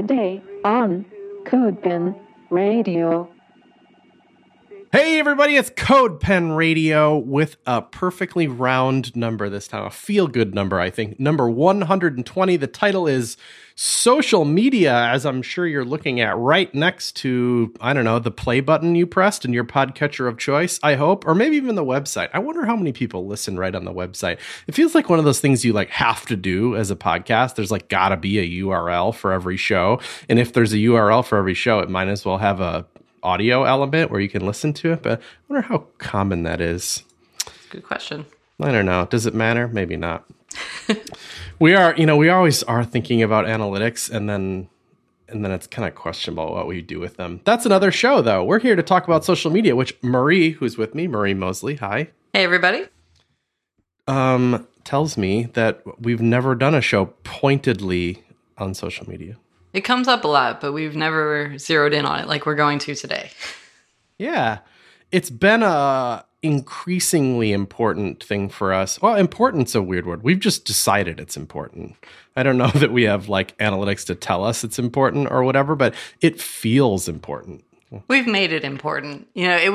today on CodePen Radio. Hey everybody, it's CodePen Radio with a perfectly round number this time, a feel-good number, I think, number 120. The title is Social Media, as I'm sure you're looking at right next to, I don't know, the play button you pressed in your podcatcher of choice, I hope, or maybe even the website. I wonder how many people listen right on the website. It feels like one of those things you like have to do as a podcast. There's like gotta be a URL for every show, and if there's a URL for every show, it might as well have a audio element where you can listen to it, but I wonder how common that is. Good question. I don't know. Does it matter? Maybe not. We always are thinking about analytics, and then it's kind of questionable what we do with them. That's another show, though. We're here to talk about social media, which Marie, who's with me, Marie Mosley, hi. Hey, everybody. Tells me that we've never done a show pointedly on social media. It comes up a lot, but we've never zeroed in on it like we're going to today. Yeah. It's been a increasingly important thing for us. Well, important's a weird word. We've just decided it's important. I don't know that we have like analytics to tell us it's important or whatever, but it feels important. We've made it important. You know, it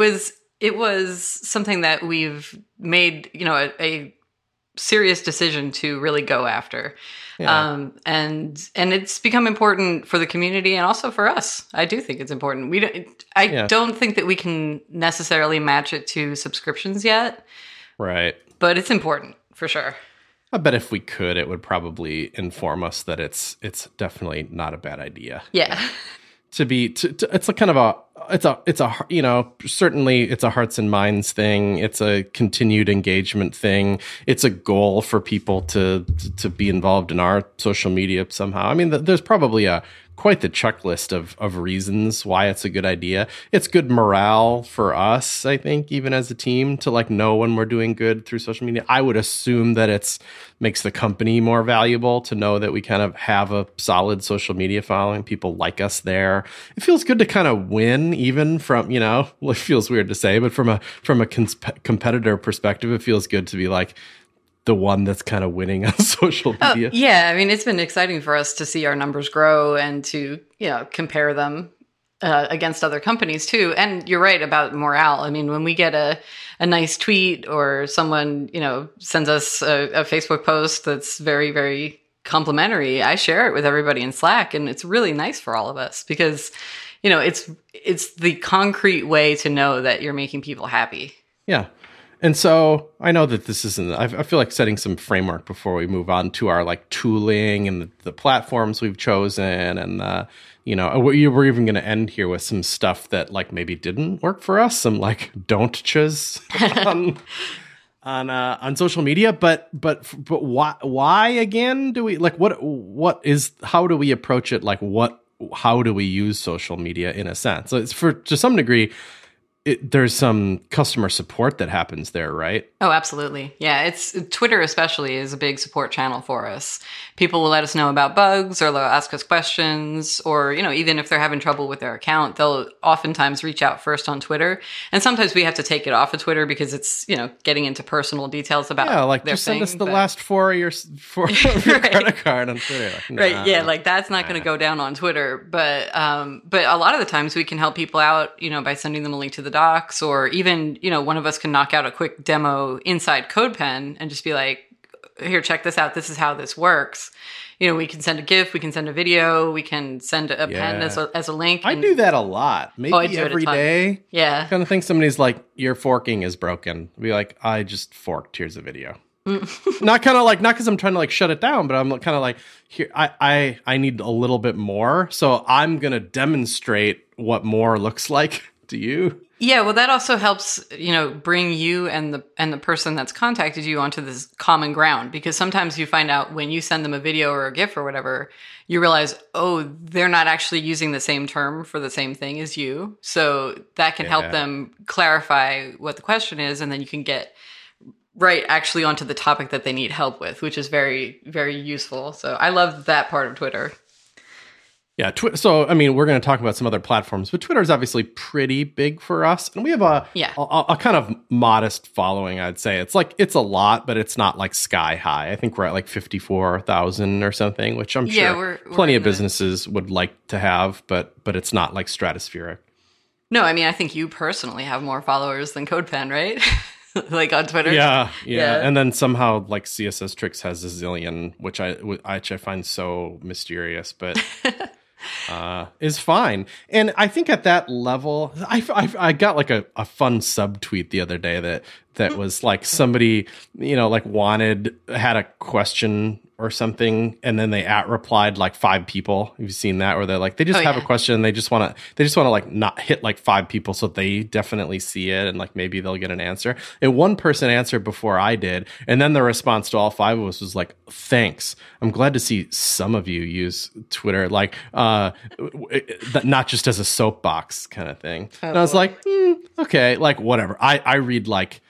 was something that we've made, you know, a serious decision to really go after. Yeah. And it's become important for the community and also for us. I do think it's important. I don't think that we can necessarily match it to subscriptions yet. Right. But it's important for sure. I bet if we could, it would probably inform us that it's definitely not a bad idea. Yeah. It's a kind of you know, certainly it's a hearts and minds thing. It's a continued engagement thing. It's a goal for people to be involved in our social media somehow. I mean, there's probably quite the checklist of reasons why it's a good idea. It's good morale for us, I think, even as a team, to like know when we're doing good through social media. I would assume that makes the company more valuable to know that we kind of have a solid social media following. People like us there. It feels good to kind of win, even from, you know, it feels weird to say, but from a competitor perspective, it feels good to be like the one that's kind of winning on social media. Yeah, I mean, it's been exciting for us to see our numbers grow and to, you know, compare them against other companies too. And you're right about morale. I mean, when we get a nice tweet or someone, you know, sends us a Facebook post that's very, very complimentary, I share it with everybody in Slack, and it's really nice for all of us because, you know, it's the concrete way to know that you're making people happy. Yeah. And so I know that this isn't, I feel like setting some framework before we move on to our like tooling and the platforms we've chosen. And, you know, we're even going to end here with some stuff that like maybe didn't work for us. Some like don't-chas on social media. But why again do we like, how do we approach it? Like how do we use social media in a sense? So it's to some degree, there's some customer support that happens there, right? Oh, absolutely. Yeah, it's Twitter especially is a big support channel for us. People will let us know about bugs or they'll ask us questions, or, you know, even if they're having trouble with their account, they'll oftentimes reach out first on Twitter. And sometimes we have to take it off of Twitter because it's, you know, getting into personal details about their just thing, send us the last four of your credit card on Twitter. Like, nah, right. Yeah, like that's not going to go down on Twitter. But a lot of the times we can help people out, you know, by sending them a link to the docs, or even, you know, one of us can knock out a quick demo inside CodePen and just be like, here, check this out. This is how this works. You know, we can send a GIF, we can send a video, we can send a pen as a link. I do that a lot. Maybe every day. Yeah. Kind of think somebody's like, your forking is broken. Be like, I just forked. Here's a video. Not because I'm trying to like shut it down, but I'm kind of like, here, I need a little bit more. So I'm going to demonstrate what more looks like to you. Yeah, well, that also helps, you know, bring you and the person that's contacted you onto this common ground, because sometimes you find out when you send them a video or a GIF or whatever, you realize, oh, they're not actually using the same term for the same thing as you. So that can help them clarify what the question is, and then you can get right actually onto the topic that they need help with, which is very, very useful. So I love that part of Twitter. Yeah. So, I mean, we're going to talk about some other platforms, but Twitter is obviously pretty big for us. And we have a kind of modest following, I'd say. It's a lot, but it's not like sky high. I think we're at like 54,000 or something, which I'm sure we're plenty of businesses would like to have, but it's not like stratospheric. No, I mean, I think you personally have more followers than CodePen, right? Like on Twitter. Yeah. And then somehow like CSS Tricks has a zillion, which I find so mysterious, but is fine. And I think at that level, I got like a fun subtweet the other day that was like somebody, like had a question or something, and then they replied like 5 people. You've seen that, where they're like, they just have a question, and they just want to like not hit like 5 people so they definitely see it, and like maybe they'll get an answer. And one person answered before I did, and then the response to all 5 of us was like, "Thanks. I'm glad to see some of you use Twitter, like not just as a soapbox kind of thing." And I was like, okay, like whatever. I read like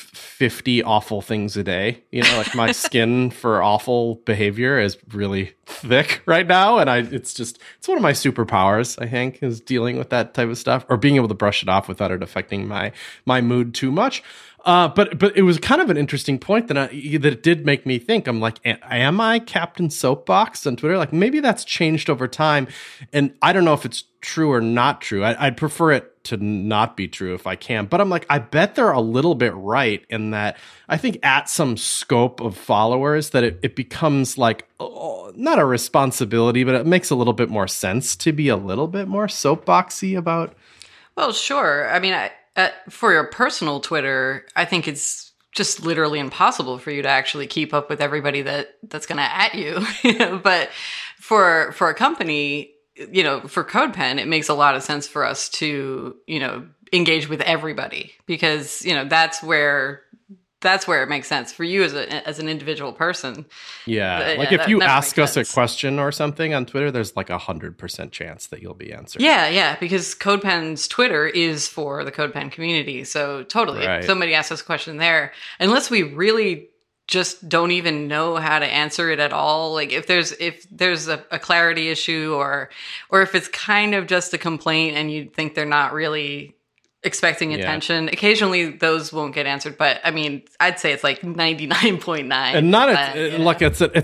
50 awful things a day. Like my skin for awful behavior is really thick right now, and it's one of my superpowers, I think, is dealing with that type of stuff, or being able to brush it off without it affecting my mood too much. But it was kind of an interesting point that it did make me think. I'm like, am I Captain Soapbox on Twitter? Like maybe that's changed over time, and I don't know if it's true or not true. I'd prefer it to not be true if I can. But I'm like, I bet they're a little bit right in that I think at some scope of followers that it becomes like not a responsibility, but it makes a little bit more sense to be a little bit more soapboxy about. Well, sure. I mean, for your personal Twitter, I think it's just literally impossible for you to actually keep up with everybody that's going to at you. But for a company, for CodePen, it makes a lot of sense for us to, engage with everybody, because, that's where it makes sense for you as an individual person. Yeah. Like if you ask us a question or something on Twitter, there's like 100% chance that you'll be answered. Yeah. Because CodePen's Twitter is for the CodePen community. So totally. Right. If somebody asks us a question there, unless we really just don't even know how to answer it at all. Like if there's a clarity issue or if it's kind of just a complaint and you think they're not really expecting attention. Yeah. Occasionally those won't get answered, but I mean, I'd say it's like 99.9. And not like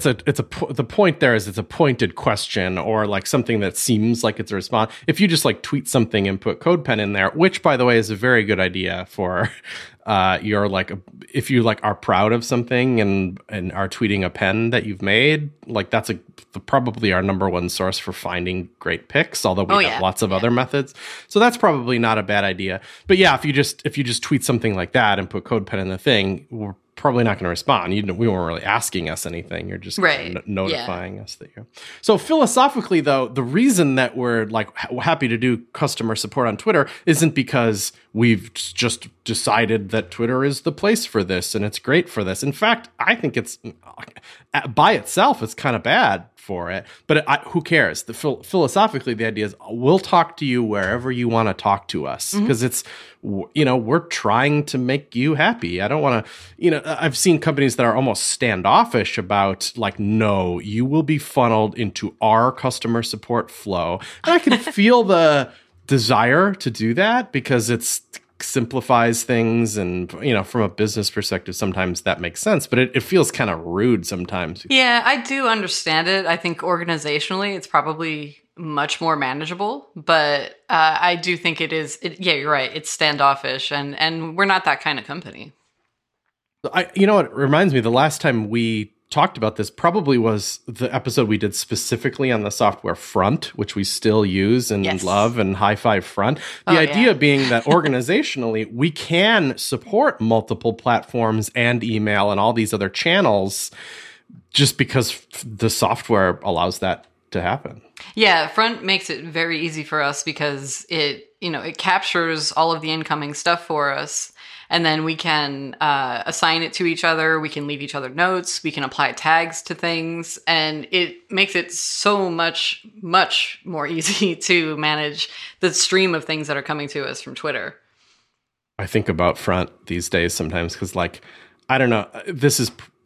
the point there is it's a pointed question or like something that seems like it's a response. If you just like tweet something and put CodePen in there, which by the way is a very good idea for you're like, if you like are proud of something and are tweeting a pen that you've made, like that's probably our number one source for finding great picks, although we have lots of other methods. So that's probably not a bad idea. But yeah, if you just tweet something like that and put CodePen in the thing, we're probably not going to respond. We weren't really asking us anything. You're just notifying us that you're. So philosophically, though, the reason that we're like happy to do customer support on Twitter isn't because we've just decided that Twitter is the place for this and it's great for this. In fact, I think it's by itself, it's kind of bad for it. But who cares? Philosophically, the idea is we'll talk to you wherever you want to talk to us, because it's, we're trying to make you happy. I don't want to, I've seen companies that are almost standoffish about like, no, you will be funneled into our customer support flow. And I can feel the desire to do that because it's simplifies things, and from a business perspective sometimes that makes sense, but it feels kind of rude sometimes. Yeah, I do understand it. I think organizationally it's probably much more manageable, but I do think you're right, it's standoffish, and we're not that kind of company. It reminds me, the last time we talked about this probably was the episode we did specifically on the software Front, which we still use and love, and high five Front. The idea being that organizationally, we can support multiple platforms and email and all these other channels just because the software allows that to happen. Yeah, Front makes it very easy for us because it captures all of the incoming stuff for us. And then we can assign it to each other. We can leave each other notes. We can apply tags to things. And it makes it so much, much more easy to manage the stream of things that are coming to us from Twitter. I think about Front these days sometimes because, like, I don't know, this is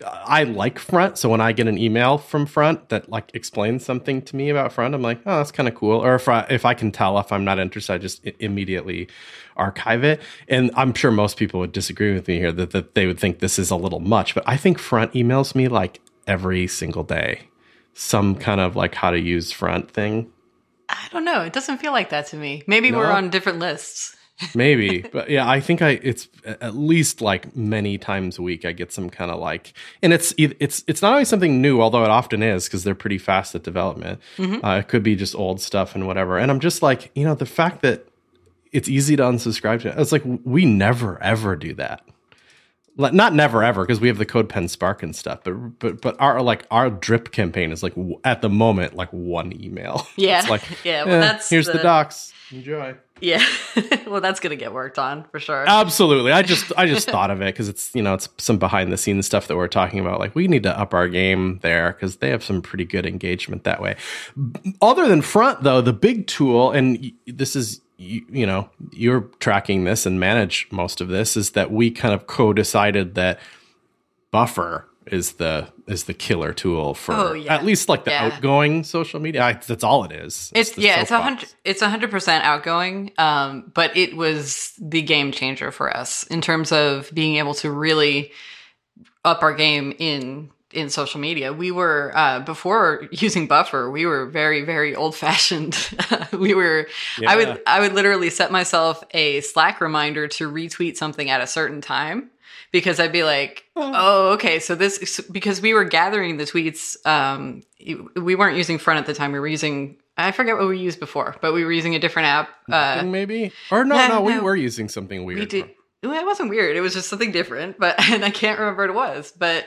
I like Front, so when I get an email from Front that like explains something to me about Front, I'm like, oh, that's kind of cool. Or if I can tell if I'm not interested, I just immediately archive it. And I'm sure most people would disagree with me here that they would think this is a little much, but I think Front emails me like every single day, some kind of like how to use Front thing. I don't know. It doesn't feel like that to me. Maybe No? we're on different lists. Maybe, but yeah, I think it's at least like many times a week I get some kind of like, and it's not always something new, although it often is because they're pretty fast at development. It could be just old stuff and whatever. And I'm just like, the fact that it's easy to unsubscribe to, it's like we never ever do that. Like, not never ever, because we have the CodePen Spark and stuff, but our drip campaign is like at the moment like one email. Yeah, it's like, yeah. Well, here's the docs. Enjoy. Yeah. Well, that's going to get worked on for sure. Absolutely. I just thought of it because it's, it's some behind the scenes stuff that we're talking about. Like we need to up our game there because they have some pretty good engagement that way. Other than Front though, the big tool, and this is, you're tracking this and manage most of this, is that we kind of co-decided that Buffer is the killer tool for at least like the outgoing social media. That's all it is. It's 100% outgoing. But it was the game changer for us in terms of being able to really up our game in social media. We were before using Buffer, we were very, very old fashioned. I would literally set myself a Slack reminder to retweet something at a certain time. Because I'd be like, okay, so because we were gathering the tweets, we weren't using Front at the time. We were using, I forget what we used before, but we were using a different app. Maybe? Or no, we were using something weird. We did. Well, it wasn't weird. It was just something different, and I can't remember what it was. But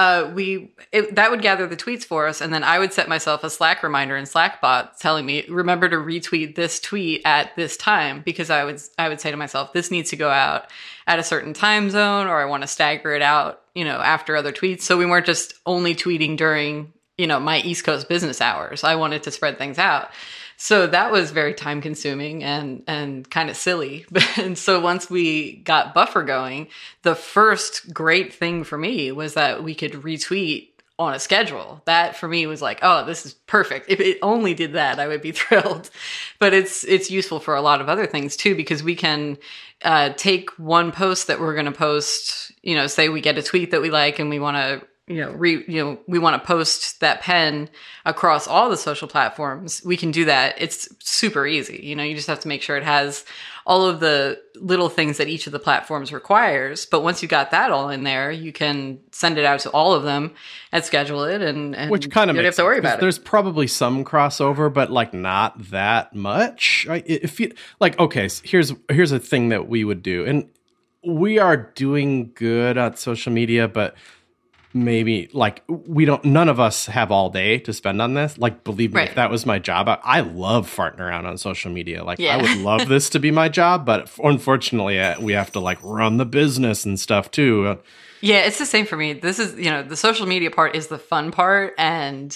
that would gather the tweets for us, and then I would set myself a Slack reminder in Slackbot telling me, remember to retweet this tweet at this time, because I would say to myself, this needs to go out at a certain time zone, or I want to stagger it out, after other tweets. So we weren't just only tweeting during, my East Coast business hours. I wanted to spread things out. So that was very time consuming and kind of silly. And so once we got Buffer going, the first great thing for me was that we could retweet on a schedule. That for me was like, oh, this is perfect. If it only did that, I would be thrilled. But it's useful for a lot of other things too, because we can take one post that we're going to post, say we get a tweet that we like and we want to we want to post that pen across all the social platforms. We can do that. It's super easy. You just have to make sure it has all of the little things that each of the platforms requires. But once you got that all in there, you can send it out to all of them and schedule it, and which kind of you don't have to worry about it. There's probably some crossover, but like not that much. If you like, okay, so here's a thing that we would do, and we are doing good at social media, but maybe like none of us have all day to spend on this. Like, believe me, if that was my job, I love farting around on social media. Like, I would love this to be my job, but unfortunately we have to like run the business and stuff too. Yeah, it's the same for me. This is, the social media part is the fun part. And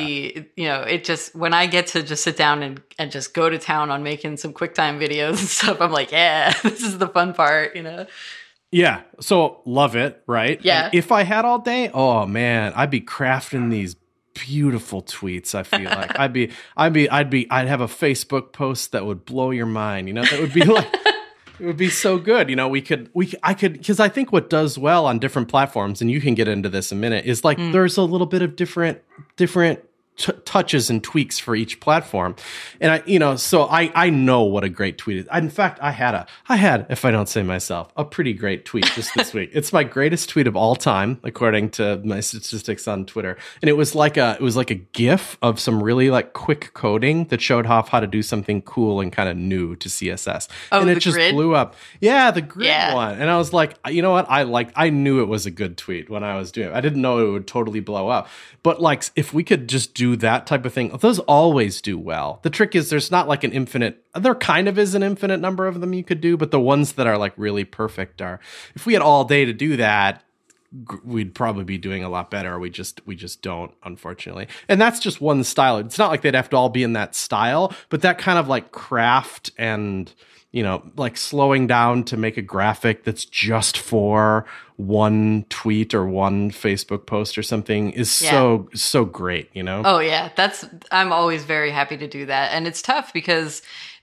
it just, when I get to just sit down and just go to town on making some QuickTime videos and stuff, I'm like, yeah, this is the fun part, Yeah, so love it, right? Yeah. And if I had all day, oh man, I'd be crafting these beautiful tweets. I feel like I'd have a Facebook post that would blow your mind. That would be like, it would be so good. I could, because I think what does well on different platforms, and you can get into this in a minute, is like there's a little bit of different touches and tweaks for each platform. And I know what a great tweet is. In fact, I had, if I don't say myself, a pretty great tweet just this week. It's my greatest tweet of all time, according to my statistics on Twitter. And it was like a GIF of some really like quick coding that showed off how to do something cool and kind of new to CSS. And it just blew up. Yeah, the grid one. And I was like, you know what? I knew it was a good tweet when I was doing it. I didn't know it would totally blow up. But like, if we could just do that type of thing, those always do well. The trick is there's not like an infinite, there kind of is an infinite number of them you could do, but the ones that are like really perfect are, if we had all day to do that, we'd probably be doing a lot better. We just don't, unfortunately. And that's just one style. It's not like they'd have to all be in that style, but that kind of like craft and like slowing down to make a graphic that's just for one tweet or one Facebook post or something is so great, Oh yeah, I'm always very happy to do that. And it's tough because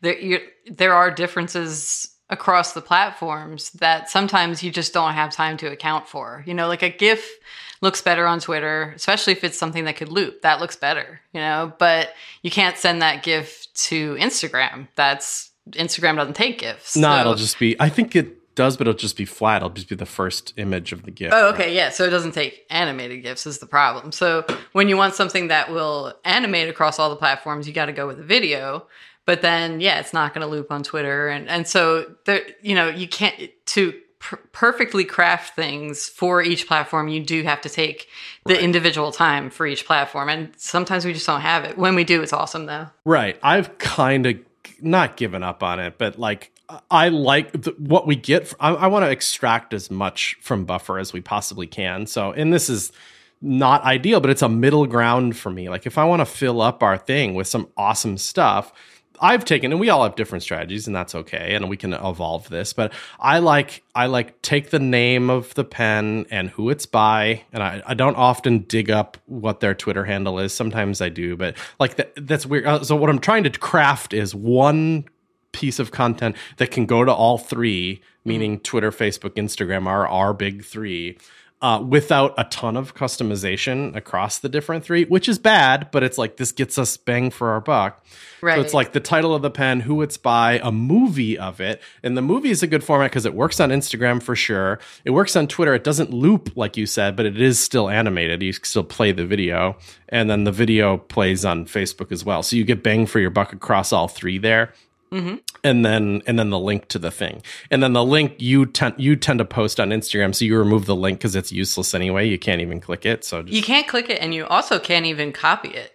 there are differences across the platforms that sometimes you just don't have time to account for. Like a GIF looks better on Twitter, especially if it's something that could loop. That looks better, but you can't send that GIF to Instagram. Instagram doesn't take GIFs. No, it'll just be, I think it does, but it'll just be flat. It'll just be the first image of the GIF. Oh, okay, yeah. So it doesn't take animated GIFs is the problem. So when you want something that will animate across all the platforms, you got to go with a video. But then, it's not going to loop on Twitter. And so, there, you can't, to perfectly craft things for each platform, you do have to take the individual time for each platform. And sometimes we just don't have it. When we do, it's awesome, though. Right. I've kind of not given up on it, but like, I like what we get. I want to extract as much from Buffer as we possibly can. So, and this is not ideal, but it's a middle ground for me. Like if I want to fill up our thing with some awesome stuff, I've taken, and we all have different strategies, and that's okay, and we can evolve this. But I like take the name of the pen and who it's by, and I don't often dig up what their Twitter handle is. Sometimes I do, but like that's weird. So what I'm trying to craft is one piece of content that can go to all three, meaning Twitter, Facebook, Instagram are our big three. Without a ton of customization across the different three, which is bad, but it's like this gets us bang for our buck. Right. So it's like the title of the pen, who it's by, a movie of it. And the movie is a good format because it works on Instagram for sure. It works on Twitter. It doesn't loop, like you said, but it is still animated. You still play the video. And then the video plays on Facebook as well. So you get bang for your buck across all three there. Mm-hmm. And then the link to the thing, and then the link you tend to post on Instagram, so you remove the link because it's useless anyway. You can't even click it. So you can't click it, and you also can't even copy it.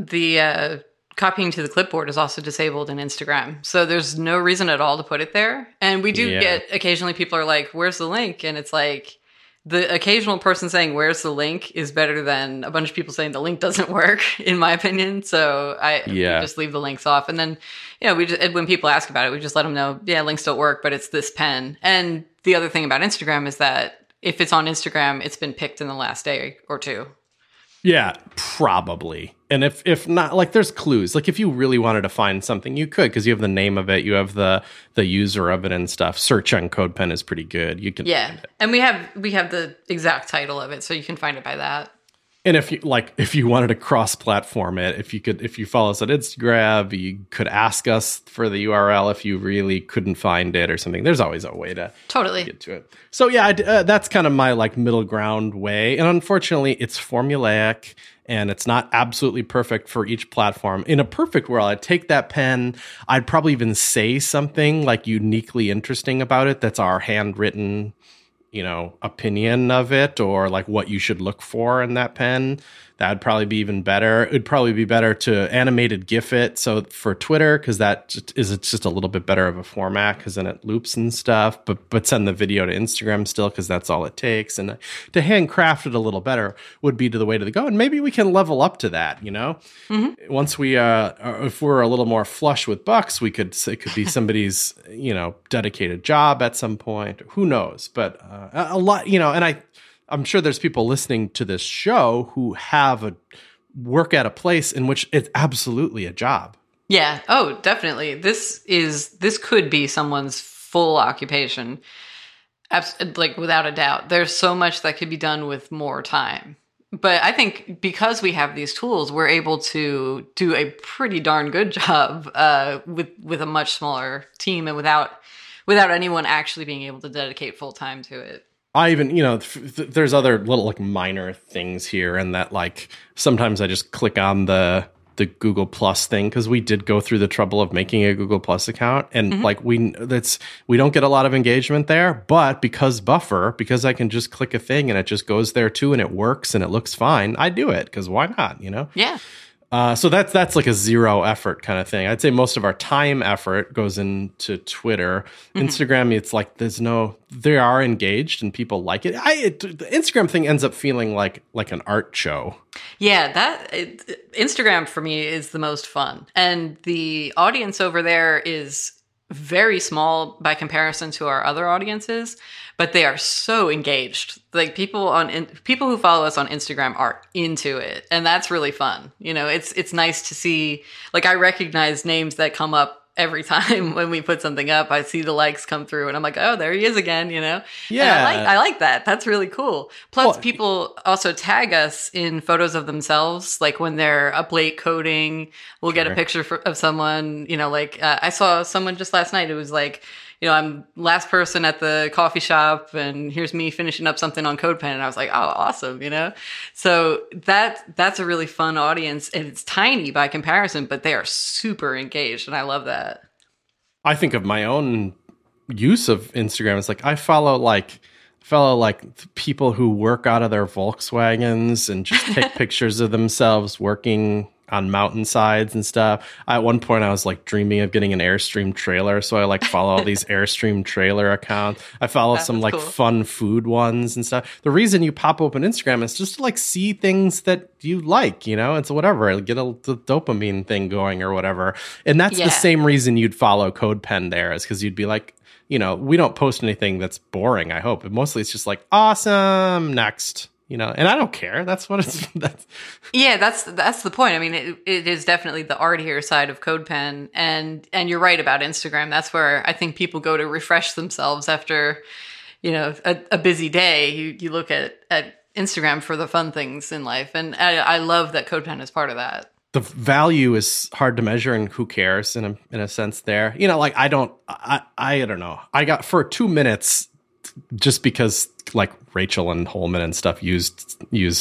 The copying to the clipboard is also disabled in Instagram, so there's no reason at all to put it there. And we do get occasionally people are like, "Where's the link?" And it's like, the occasional person saying, "Where's the link?" is better than a bunch of people saying the link doesn't work, in my opinion. So we just leave the links off. And then, when people ask about it, we just let them know, links don't work, but it's this pen. And the other thing about Instagram is that if it's on Instagram, it's been picked in the last day or two. Yeah, probably. And if not, like there's clues. Like if you really wanted to find something, you could, because you have the name of it, you have the user of it and stuff. Search on CodePen is pretty good. You can find it. And we have the exact title of it, so you can find it by that. And if you wanted to cross-platform it, if you follow us on Instagram, you could ask us for the URL if you really couldn't find it or something. There's always a way to get to it. So that's kind of my like middle ground way. And unfortunately, it's formulaic and it's not absolutely perfect for each platform. In a perfect world, I'd take that pen. I'd probably even say something like uniquely interesting about it. That's our handwritten opinion of it, or like what you should look for in that pen. That'd probably be even better. It'd probably be better to animated GIF it. So for Twitter, because it's just a little bit better of a format, because then it loops and stuff. But send the video to Instagram still, because that's all it takes. And to handcraft it a little better would be the way to go. And maybe we can level up to that. Mm-hmm. Once we, if we're a little more flush with bucks, it could be somebody's dedicated job at some point. Who knows? But a lot, and I'm sure there's people listening to this show who work at a place in which it's absolutely a job. Yeah. Oh, definitely. This could be someone's full occupation. Like without a doubt. There's so much that could be done with more time. But I think because we have these tools, we're able to do a pretty darn good job with a much smaller team and without anyone actually being able to dedicate full time to it. I even, there's other little like minor things here, and that like sometimes I just click on the Google Plus thing, because we did go through the trouble of making a Google Plus account, and like we don't get a lot of engagement there, but because I can just click a thing and it just goes there too, and it works and it looks fine, I do it, because why not? Yeah. So that's like a zero effort kind of thing. I'd say most of our time effort goes into Twitter. Mm-hmm. Instagram, it's like they are engaged and people like it. The Instagram thing ends up feeling like an art show. Yeah, Instagram for me is the most fun. And the audience over there is very small by comparison to our other audiences, but they are so engaged. Like people who follow us on Instagram are into it, and that's really fun. You know, it's nice to see. Like I recognize names that come up every time when we put something up. I see the likes come through, and I'm like, oh, there he is again. You know, Yeah, and I like that. That's really cool. Plus, people also tag us in photos of themselves, like when they're up late coding. We'll get a picture of someone. You know, like I saw someone just last night. It was like, you know, I'm last person at the coffee shop, and here's me finishing up something on CodePen. And I was like, oh, awesome, you know? So that's a really fun audience, and it's tiny by comparison, but they are super engaged, and I love that. I think of my own use of Instagram. It's like I follow people who work out of their Volkswagens and just take pictures of themselves working on mountainsides and stuff. At one point I was like dreaming of getting an Airstream trailer, so I like follow all these Airstream trailer accounts. I follow some like fun food ones and stuff. The reason you pop open Instagram is just to like see things that you like, you know, it's whatever, get the dopamine thing going or whatever. And that's the same reason you'd follow CodePen there, is because you'd be like, you know, we don't post anything that's boring, I hope. But mostly it's just like, awesome, next. You know, and I don't care. That's what it's. Yeah, that's the point. I mean, it is definitely the artier side of CodePen, and you're right about Instagram. That's where I think people go to refresh themselves after, you know, a busy day. You look at Instagram for the fun things in life, and I love that CodePen is part of that. The value is hard to measure, and who cares in a sense there. You know, like I don't know. I got for 2 minutes just because like Rachel and Holman and stuff used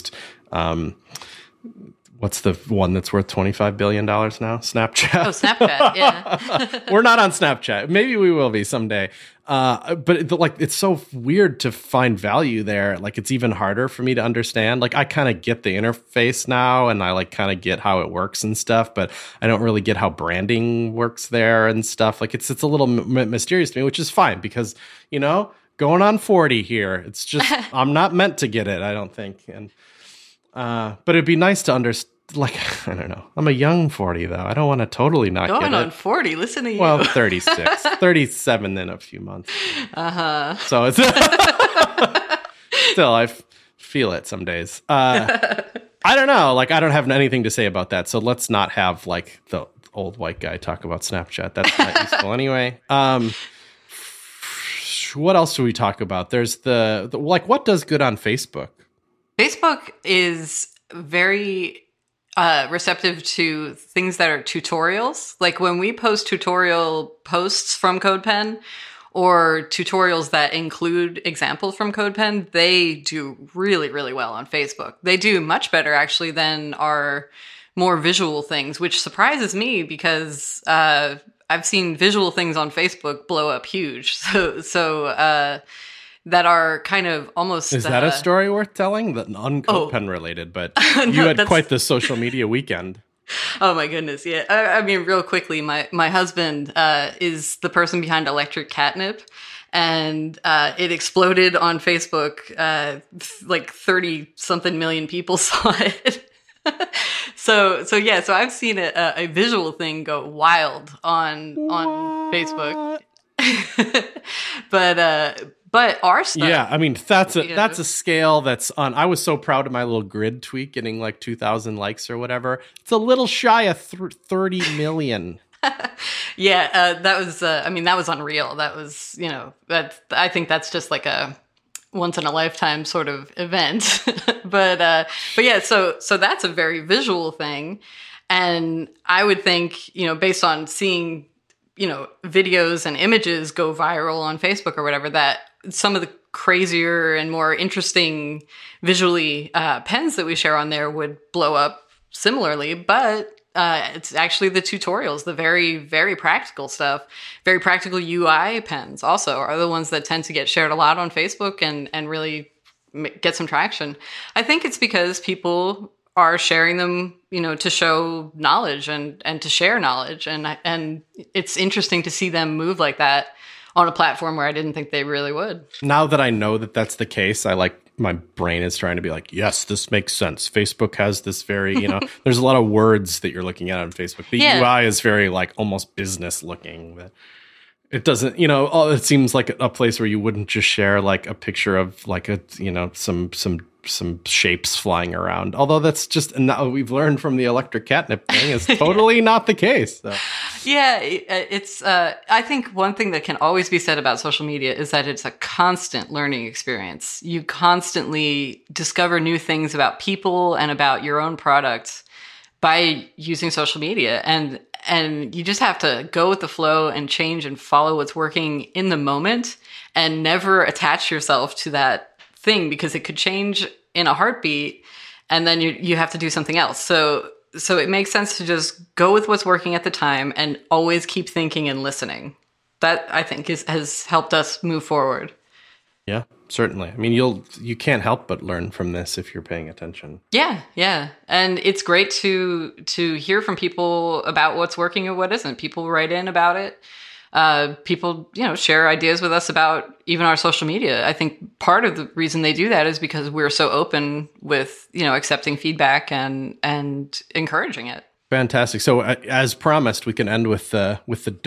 what's the one that's worth $25 billion now? Snapchat. Oh, Snapchat, yeah. We're not on Snapchat. Maybe we will be someday. But it's so weird to find value there. Like it's even harder for me to understand. Like I kind of get the interface now, and I like kind of get how it works and stuff, but I don't really get how branding works there and stuff. Like it's a little mysterious to me, which is fine because, you know, going on 40 here. It's just, I'm not meant to get it, I don't think. And, but it'd be nice to understand, like, I don't know. I'm a young 40 though. I don't want to totally not get it. Going on 40, listen to you. Well, 36, 37 in a few months. Uh-huh. So it's, still, I feel it some days. I don't know. Like, I don't have anything to say about that. So let's not have like the old white guy talk about Snapchat. That's not useful anyway. What else do we talk about? There's the like, what does good on Facebook? Facebook is very receptive to things that are tutorials. Like when we post tutorial posts from CodePen or tutorials that include examples from CodePen, they do really, really well on Facebook. They do much better actually than our more visual things, which surprises me because I've seen visual things on Facebook blow up huge. So that are kind of almost... Is that a story worth telling? That non-CodePen related, but you had quite the social media weekend. Oh my goodness, yeah. I mean, real quickly, my husband is the person behind Electric Catnip, and it exploded on Facebook. Like 30-something million people saw it. So I've seen a visual thing go wild on Facebook. But our stuff, yeah, I mean that's a scale that's on. I was so proud of my little grid tweet getting like 2,000 likes or whatever. It's a little shy of 30 million. Yeah, that was. I mean, that was unreal. That was, you know, I think that's just like a once in a lifetime sort of event. but yeah, so that's a very visual thing, and I would think, you know, based on seeing, you know, videos and images go viral on Facebook or whatever, that some of the crazier and more interesting visually pens that we share on there would blow up similarly. But it's actually the tutorials, the very, very practical stuff, very practical UI pens also are the ones that tend to get shared a lot on Facebook and really get some traction. I think it's because people are sharing them, you know, to show knowledge and to share knowledge. And it's interesting to see them move like that on a platform where I didn't think they really would. Now that I know that that's the case, my brain is trying to be like, yes, this makes sense. Facebook has this very, you know, there's a lot of words that you're looking at on Facebook. The UI is very like almost business looking. But it doesn't, you know, it seems like a place where you wouldn't just share like a picture of like a, you know, some shapes flying around. Although that's just, and we've learned from the electric catnip thing is totally not the case. So. Yeah, it's, I think one thing that can always be said about social media is that it's a constant learning experience. You constantly discover new things about people and about your own products by using social media. And you just have to go with the flow and change and follow what's working in the moment and never attach yourself to that thing because it could change in a heartbeat and then you have to do something else. So it makes sense to just go with what's working at the time and always keep thinking and listening. That I think has helped us move forward. Yeah, certainly. I mean, you can't help but learn from this if you're paying attention. Yeah. And it's great to hear from people about what's working and what isn't. People write in about it. People, you know, share ideas with us about even our social media. I think part of the reason they do that is because we're so open with, you know, accepting feedback and encouraging it. Fantastic. So as promised, we can end with the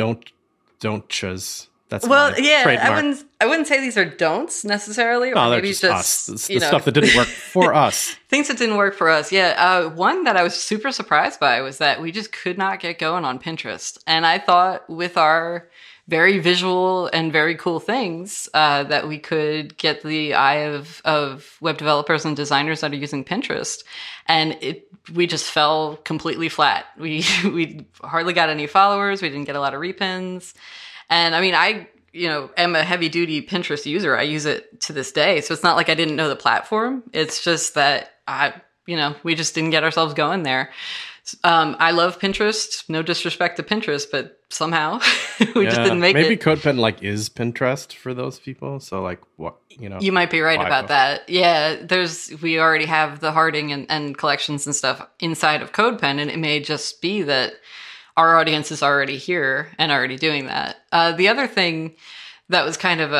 don't-chas. That's trademark. I wouldn't say these are don'ts necessarily, or no, maybe just us. The stuff that didn't work for us. Things that didn't work for us. Yeah. One that I was super surprised by was that we just could not get going on Pinterest. And I thought with our very visual and very cool things that we could get the eye of web developers and designers that are using Pinterest. And we just fell completely flat. We hardly got any followers. We didn't get a lot of repins. And I mean, I, you know, am a heavy duty Pinterest user. I use it to this day. So it's not like I didn't know the platform. It's just that we just didn't get ourselves going there. I love Pinterest. No disrespect to Pinterest, but somehow we just didn't make it. Maybe CodePen is Pinterest for those people. So like what, you know. You might be right about that. Yeah. We already have the Harding and collections and stuff inside of CodePen, and it may just be that our audience is already here and already doing that. The other thing that was kind of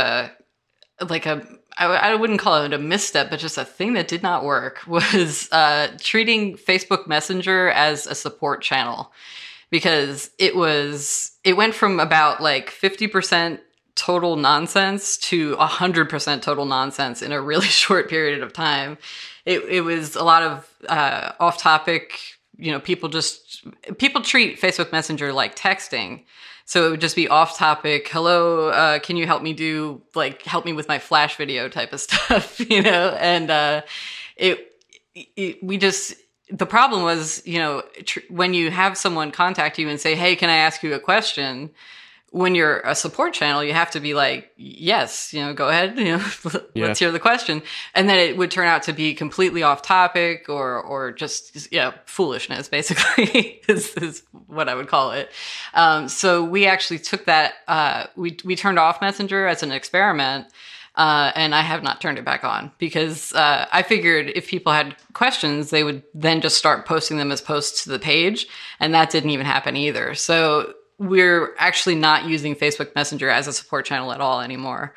I wouldn't call it a misstep, but just a thing that did not work was treating Facebook Messenger as a support channel, because it went from about like 50% total nonsense to 100% total nonsense in a really short period of time. It was a lot of off topic. You know, people treat Facebook Messenger like texting. So it would just be off topic. Hello, can you help me with my Flash video type of stuff, you know? And the problem was, you know, when you have someone contact you and say, hey, can I ask you a question? When you're a support channel, you have to be like, yes, you know, go ahead, you know, let's hear the question. And then it would turn out to be completely off topic or just, foolishness, basically, is what I would call it. So we actually took that, we turned off Messenger as an experiment. And I have not turned it back on because I figured if people had questions, they would then just start posting them as posts to the page. And that didn't even happen either. So we're actually not using Facebook Messenger as a support channel at all anymore.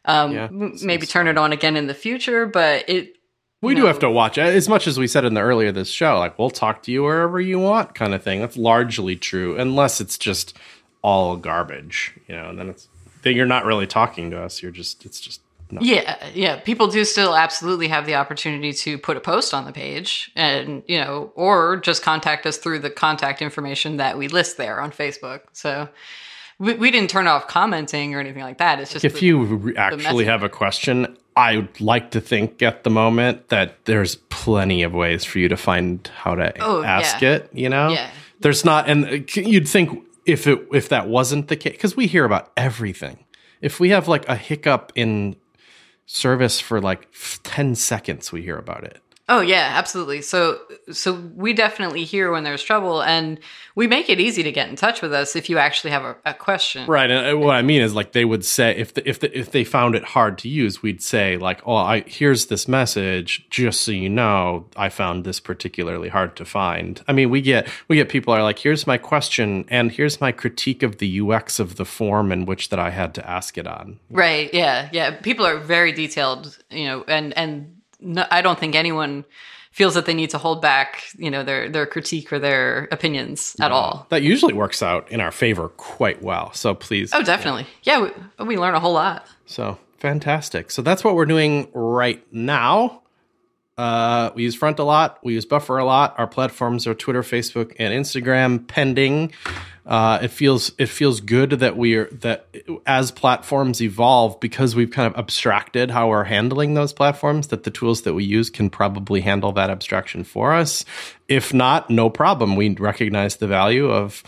Maybe turn it on again in the future, but we do have to watch it. As much as we said in the earlier this show, like we'll talk to you wherever you want kind of thing. That's largely true, unless it's just all garbage, you know, and then you're not really talking to us. It's just no. Yeah. People do still absolutely have the opportunity to put a post on the page and, you know, or just contact us through the contact information that we list there on Facebook. So we didn't turn off commenting or anything like that. It's just if you actually have a question, I would like to think at the moment that there's plenty of ways for you to find how to ask it, you know? Yeah. There's not, and you'd think if that wasn't the case, because we hear about everything. If we have like a hiccup in service for like 10 seconds, we hear about it. Oh yeah, absolutely. So we definitely hear when there's trouble, and we make it easy to get in touch with us if you actually have a question. Right, and what I mean is like they would say if they found it hard to use, we'd say like, "Oh, here's this message. Just so you know, I found this particularly hard to find." I mean, we get people are like, "Here's my question, and here's my critique of the UX of the form in which that I had to ask it on." Right. Yeah. People are very detailed, you know, and. No, I don't think anyone feels that they need to hold back, their critique or their opinions at all. That usually works out in our favor quite well. So please. Oh, definitely. Yeah, we learn a whole lot. So fantastic. So that's what we're doing right now. We use Front a lot. We use Buffer a lot. Our platforms are Twitter, Facebook, and Instagram, pending. It feels good that as platforms evolve, because we've kind of abstracted how we're handling those platforms, that the tools that we use can probably handle that abstraction for us. If not, no problem. We recognize the value of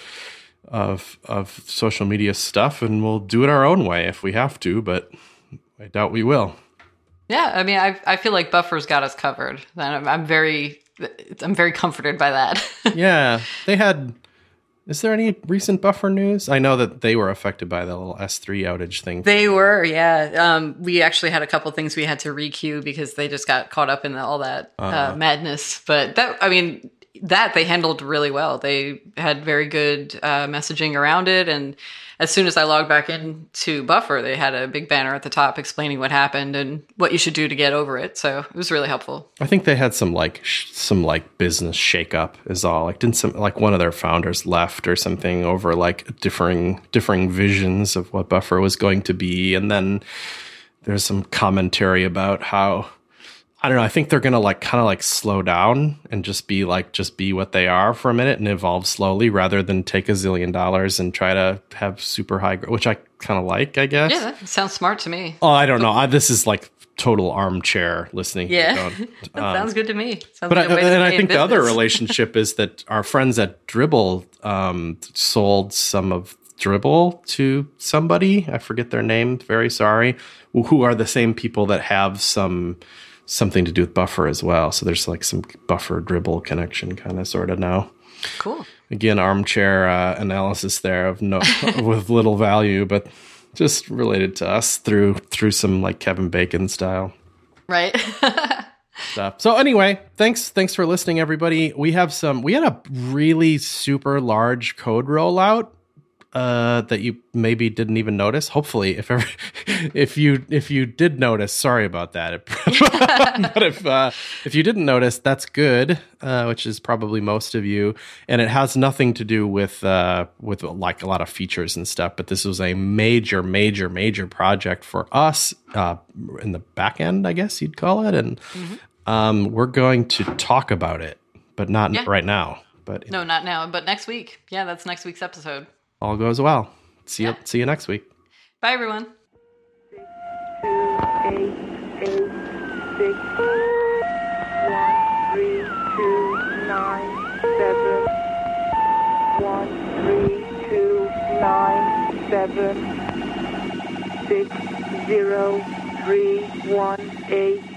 social media stuff, and we'll do it our own way if we have to, but I doubt we will. Yeah, I mean, I feel like Buffer's got us covered. And I'm very comforted by that. Yeah, they had. Is there any recent Buffer news? I know that they were affected by the little S3 outage thing. They were, yeah. We actually had a couple things we had to requeue because they just got caught up in all that madness. But that they handled really well. They had very good messaging around it, and as soon as I logged back into Buffer, they had a big banner at the top explaining what happened and what you should do to get over it. So it was really helpful. I think they had some business shakeup is all. One of their founders left or something over differing visions of what Buffer was going to be, and then there's some commentary about how, I don't know, I think they're going to kind of slow down and just be what they are for a minute and evolve slowly rather than take $1 zillion and try to have super high growth, which I kind of like, I guess. Yeah, that sounds smart to me. Oh, I don't know. This is total armchair listening. Yeah, that sounds good to me. I think the other relationship is that our friends at Dribbble sold some of Dribbble to somebody. I forget their name. Very sorry. Who are the same people that have something to do with Buffer as well. So there's some Buffer Dribbble connection kind of sort of now. Cool. Again, armchair analysis there of with little value, but just related to us through some Kevin Bacon style. Right. Stuff. So anyway, thanks for listening, everybody. We had a really super large code rollout that you maybe didn't even notice. Hopefully, if you did notice, sorry about that. But if you didn't notice, that's good, which is probably most of you. And it has nothing to do with a lot of features and stuff. But this was a major project for us in the back end, I guess you'd call it. And we're going to talk about it, but not right now. But no, not now. But next week. Yeah, that's next week's episode. All goes well. See you next week. Bye, everyone. 6, 2, 8, 8, 6, 1, 3, 2, 9, 7, 1, 3, 2, 9, 7, 6, 0, 3, 1, 8.